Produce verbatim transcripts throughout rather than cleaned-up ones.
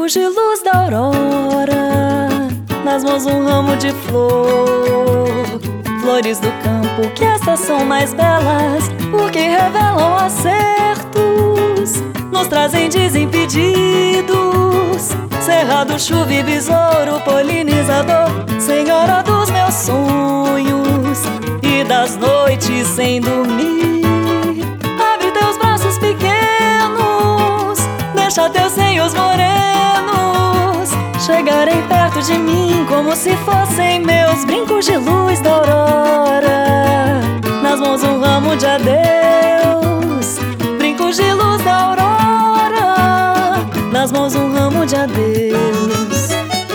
Brincos de luz da aurora, nas mãos um ramo de flor. Flores do campo que estas são mais belas, porque revelam acertos, nos trazem desimpedidos. Cerrado, chuva e besouro, polinizador, senhora dos meus sonhos e das noites sem dormir. Abre teus braços pequenos, deixa teus seios morenos chegarem perto de mim como se fossem meus brincos de luz da aurora. Nas mãos um ramo de adeus, brincos de luz da aurora. Nas mãos um ramo de adeus.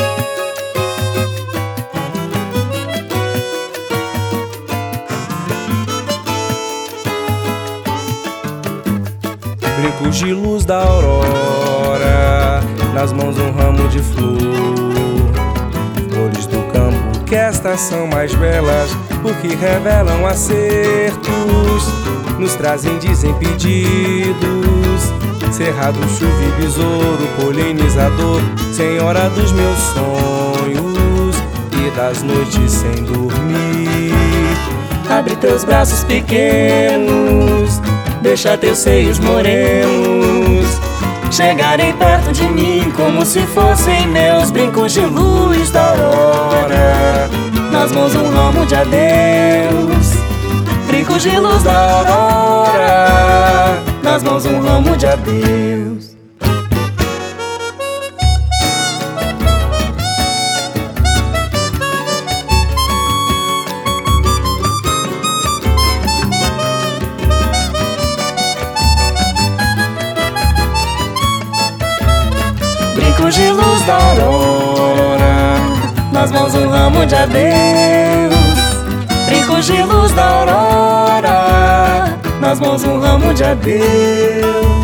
Brincos de luz da aurora, nas mãos um ramo de flor. Flores do campo que estas são mais belas, porque revelam acertos, nos trazem desimpedidos. Cerrado, chuva e besouro, polinizador, senhora dos meus sonhos e das noites sem dormir. Abre teus braços pequenos, deixa teus seios morenos chegarem perto de mim como se fossem meus brincos de luz da aurora. Nas mãos um ramo de adeus, brincos de luz da aurora. Nas mãos um ramo de adeus. Brincos de luz da aurora, nas mãos um ramo de adeus. Brincos de luz da aurora, nas mãos um ramo de adeus.